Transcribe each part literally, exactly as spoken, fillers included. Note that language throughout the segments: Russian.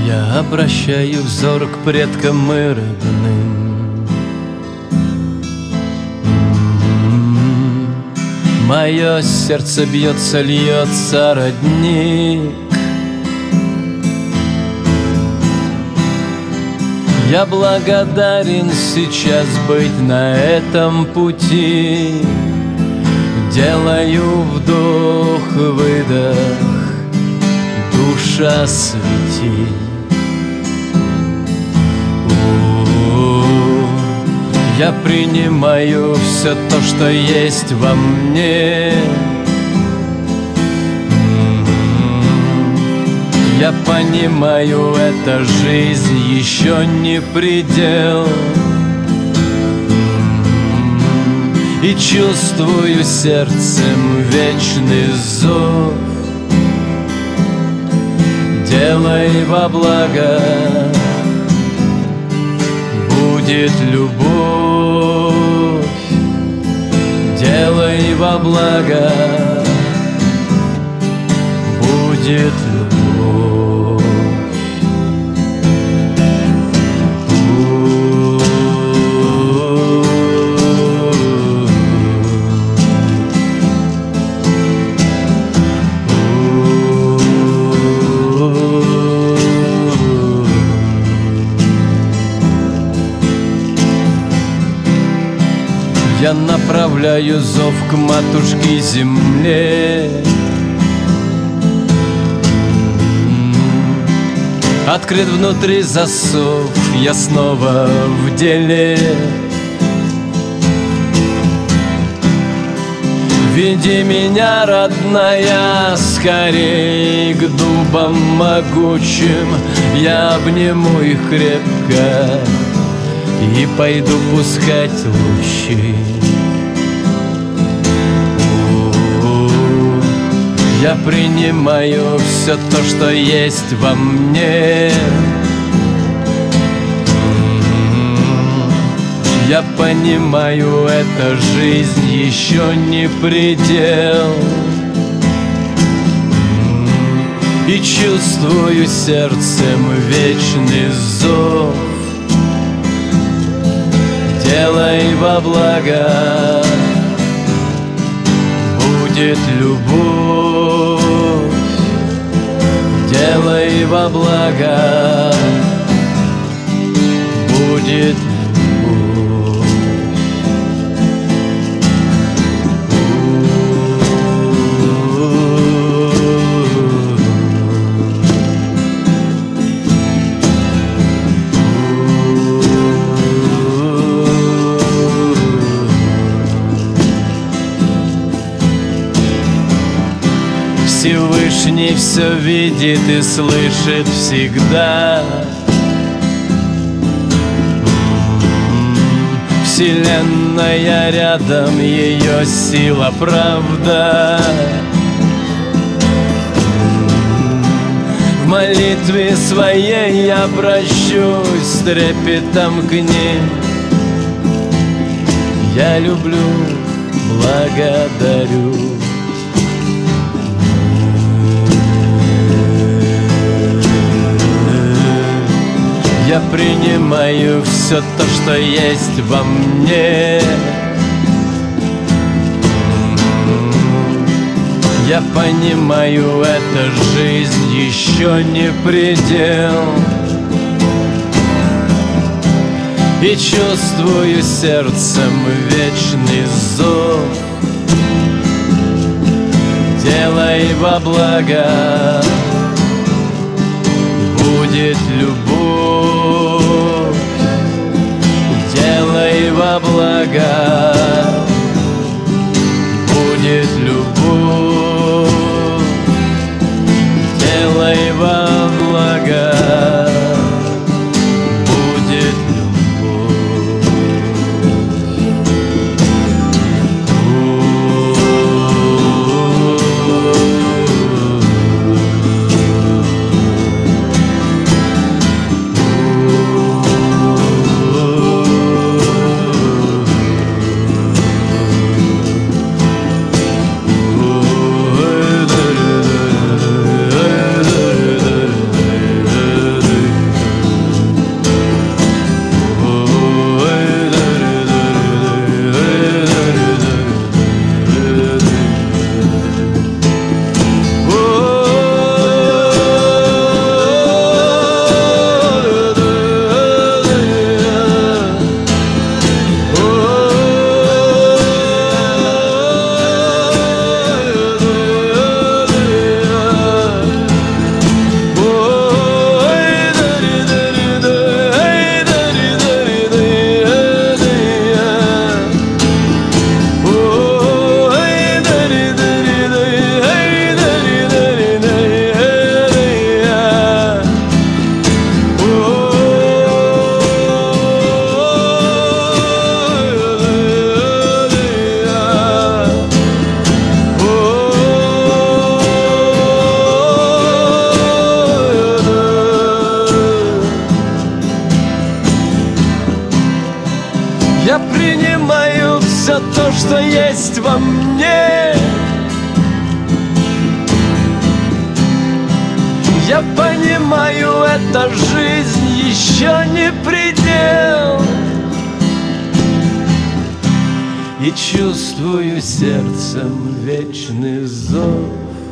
Я обращаю взор к предкам и родным. М-м-м. Мое сердце бьется, льется родник. Я благодарен сейчас быть на этом пути. Делаю вдох-выдох, душа свети. Я принимаю все то, что есть во мне. Я понимаю, эта жизнь еще не предел. И чувствую сердцем вечный зов. Делай во благо, будет любовь. Делай во благо, будет любовь. Я направляю зов к матушке земле. Открыт внутри засов, я снова в деле. Веди меня, родная, скорей к дубам могучим. Я обниму их крепко и пойду пускать лучи. Я принимаю все то, что есть во мне. Я понимаю, эта жизнь еще не предел. И чувствую сердцем вечный зов. Делай во благо, будет любовь. Делай во благо, будет любовь. Всевышний все видит и слышит всегда. Вселенная рядом, ее сила, правда. В молитве своей я обращусь с трепетом к ним. Я люблю, благодарю. Я принимаю все то, что есть во мне. Я понимаю, эта жизнь еще не предел. И чувствую сердцем вечный зов. Делай во благо, будет любовь. Делай во благо, будет любовь. Делай во благо, будет любовь. есть во мне. Я понимаю, эта жизнь еще не предел, и чувствую сердцем вечный зов.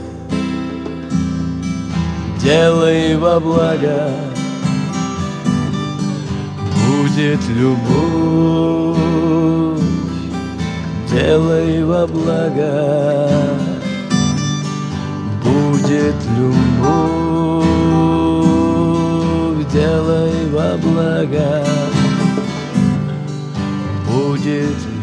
Делай во благо, будет любовь. Делай во благо, будет любовь. Делай во благо, будет любовь.